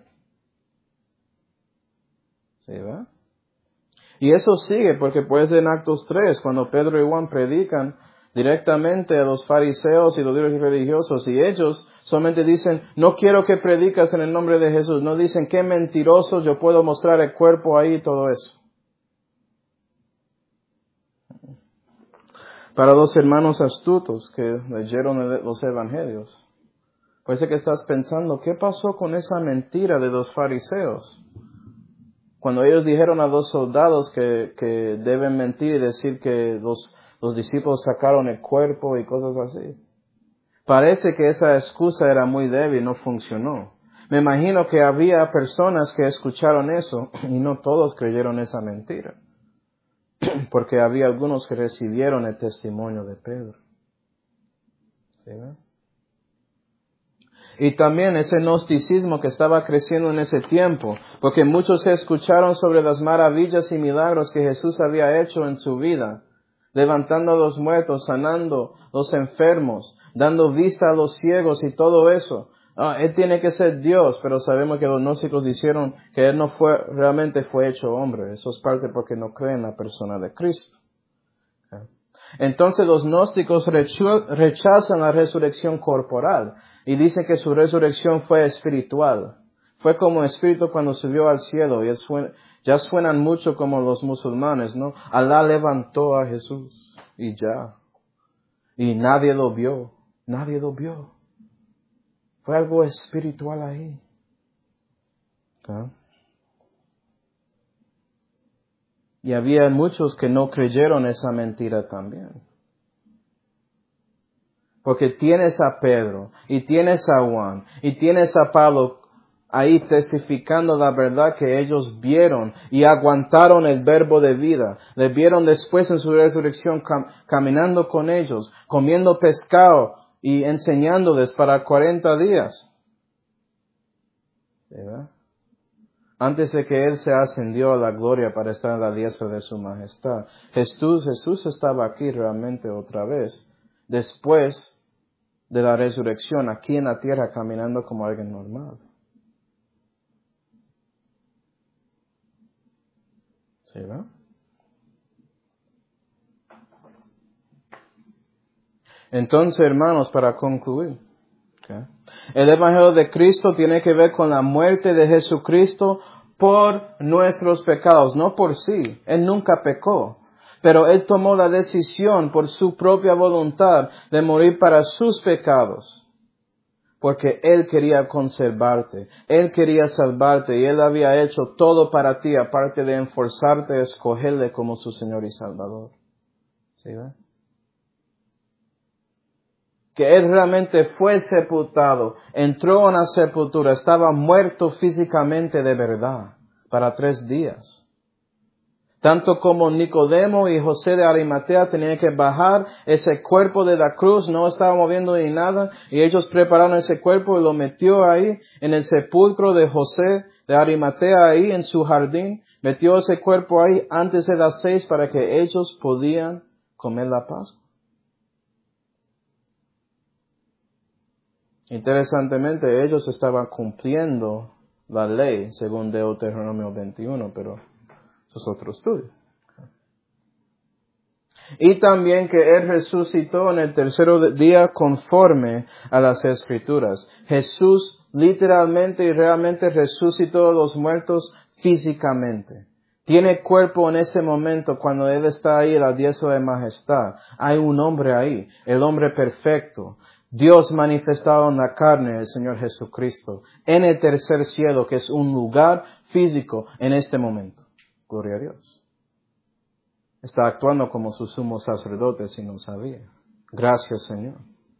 ¿Sí ve? Y eso sigue, porque pues en Actos tres, cuando Pedro y Juan predican directamente a los fariseos y los líderes religiosos, y ellos solamente dicen, no quiero que predicas en el nombre de Jesús. No dicen, qué mentirosos, yo puedo mostrar el cuerpo ahí y todo eso. Para los hermanos astutos que leyeron los evangelios, parece que estás pensando, ¿qué pasó con esa mentira de los fariseos? Cuando ellos dijeron a los soldados que, que deben mentir y decir que los, los discípulos sacaron el cuerpo y cosas así. Parece que esa excusa era muy débil, no funcionó. Me imagino que había personas que escucharon eso y no todos creyeron esa mentira. Porque había algunos que recibieron el testimonio de Pedro. ¿Sí, no? Y también ese gnosticismo que estaba creciendo en ese tiempo, porque muchos escucharon sobre las maravillas y milagros que Jesús había hecho en su vida, levantando a los muertos, sanando los enfermos, dando vista a los ciegos y todo eso. Ah, él tiene que ser Dios, pero sabemos que los gnósticos dijeron que él no fue, realmente fue hecho hombre. Eso es parte porque no creen en la persona de Cristo. Entonces los gnósticos rechazan la resurrección corporal y dicen que su resurrección fue espiritual. Fue como espíritu cuando subió al cielo y suena, ya suenan mucho como los musulmanes, ¿no? Alá levantó a Jesús y ya. Y nadie lo vio, nadie lo vio. Fue algo espiritual ahí. ¿Ah? Y había muchos que no creyeron esa mentira también. Porque tienes a Pedro, y tienes a Juan, y tienes a Pablo ahí testificando la verdad que ellos vieron y aguantaron el verbo de vida. Le vieron después en su resurrección cam- caminando con ellos, comiendo pescado y enseñándoles para cuarenta días. ¿Verdad? Antes de que Él se ascendió a la gloria para estar a la diestra de su majestad. Jesús, Jesús estaba aquí realmente otra vez. Después de la resurrección, aquí en la tierra, caminando como alguien normal. ¿Sí, no? Entonces, hermanos, para concluir, ¿okay? El Evangelio de Cristo tiene que ver con la muerte de Jesucristo por nuestros pecados, no por sí. Él nunca pecó, pero Él tomó la decisión por su propia voluntad de morir para sus pecados, porque Él quería conservarte, Él quería salvarte y Él había hecho todo para ti, aparte de enforzarte a escogerle como su Señor y Salvador. ¿Sí ve? Que Él realmente fue sepultado, entró en la sepultura, estaba muerto físicamente de verdad, para tres días. Tanto como Nicodemo y José de Arimatea tenían que bajar ese cuerpo de la cruz, no estaba moviendo ni nada, y ellos prepararon ese cuerpo y lo metió ahí en el sepulcro de José de Arimatea, ahí en su jardín, metió ese cuerpo ahí antes de las seis para que ellos podían comer la Pascua. Interesantemente, ellos estaban cumpliendo la ley según Deuteronomio veintiuno, pero eso es otro estudio. Y también que Él resucitó en el tercer día conforme a las Escrituras. Jesús literalmente y realmente resucitó a los muertos físicamente. Tiene cuerpo en ese momento cuando Él está ahí a la diestra de majestad. Hay un hombre ahí, el hombre perfecto. Dios manifestado en la carne, el Señor Jesucristo, en el tercer cielo, que es un lugar físico en este momento. Gloria a Dios. Está actuando como su sumo sacerdote si no sabía. Gracias, Señor.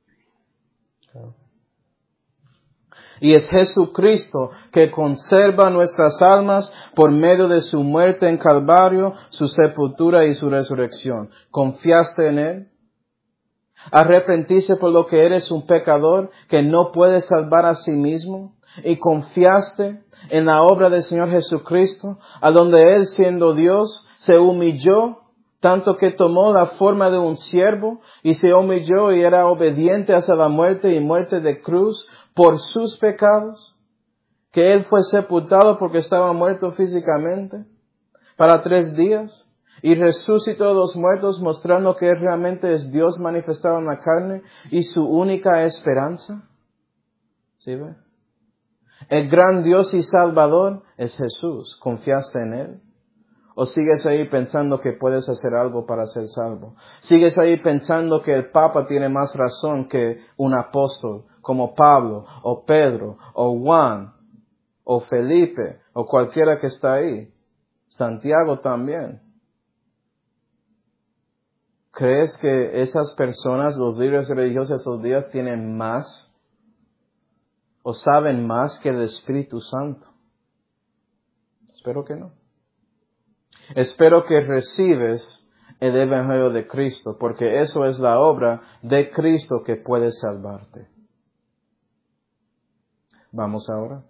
Y es Jesucristo que conserva nuestras almas por medio de su muerte en Calvario, su sepultura y su resurrección. ¿Confiaste en Él? ¿Arrepentiste por lo que eres un pecador que no puede salvar a sí mismo? ¿Y confiaste en la obra del Señor Jesucristo, a donde Él, siendo Dios, se humilló, tanto que tomó la forma de un siervo y se humilló y era obediente hasta la muerte y muerte de cruz por sus pecados? Que Él fue sepultado porque estaba muerto físicamente para tres días y resucitó de los muertos, mostrando que Él realmente es Dios manifestado en la carne y su única esperanza. ¿Sí ve? El gran Dios y Salvador es Jesús. ¿Confiaste en Él? ¿O sigues ahí pensando que puedes hacer algo para ser salvo? ¿Sigues ahí pensando que el Papa tiene más razón que un apóstol como Pablo, o Pedro, o Juan, o Felipe, o cualquiera que está ahí? Santiago también. ¿Crees que esas personas, los líderes religiosos de esos días, tienen más o saben más que el Espíritu Santo? Espero que no. Espero que recibes el Evangelio de Cristo, porque eso es la obra de Cristo que puede salvarte. Vamos ahora.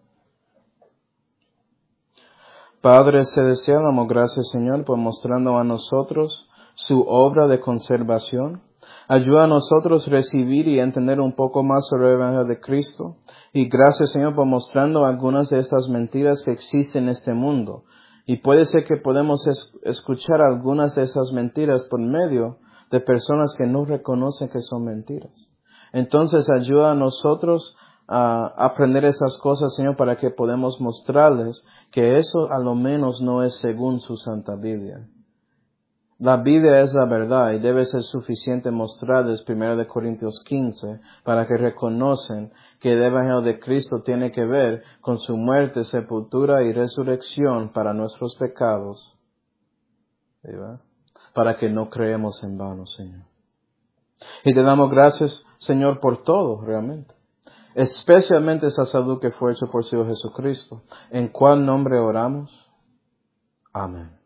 Padre celestial, damos gracias, Señor, por mostrando a nosotros su obra de conservación. Ayuda a nosotros a recibir y entender un poco más sobre el Evangelio de Cristo. Y gracias, Señor, por mostrando algunas de estas mentiras que existen en este mundo. Y puede ser que podemos es- escuchar algunas de esas mentiras por medio de personas que no reconocen que son mentiras. Entonces ayuda a nosotros a aprender esas cosas, Señor, para que podamos mostrarles que eso a lo menos no es según su Santa Biblia. La Biblia es la verdad y debe ser suficiente mostrarles primero de Corintios quince para que reconocen que el Evangelio de Cristo tiene que ver con su muerte, sepultura y resurrección para nuestros pecados. ¿Verdad? Para que no creemos en vano, Señor. Y te damos gracias, Señor, por todo, realmente. Especialmente esa salud que fue hecha por su Hijo Jesucristo. ¿En cuál nombre oramos? Amén.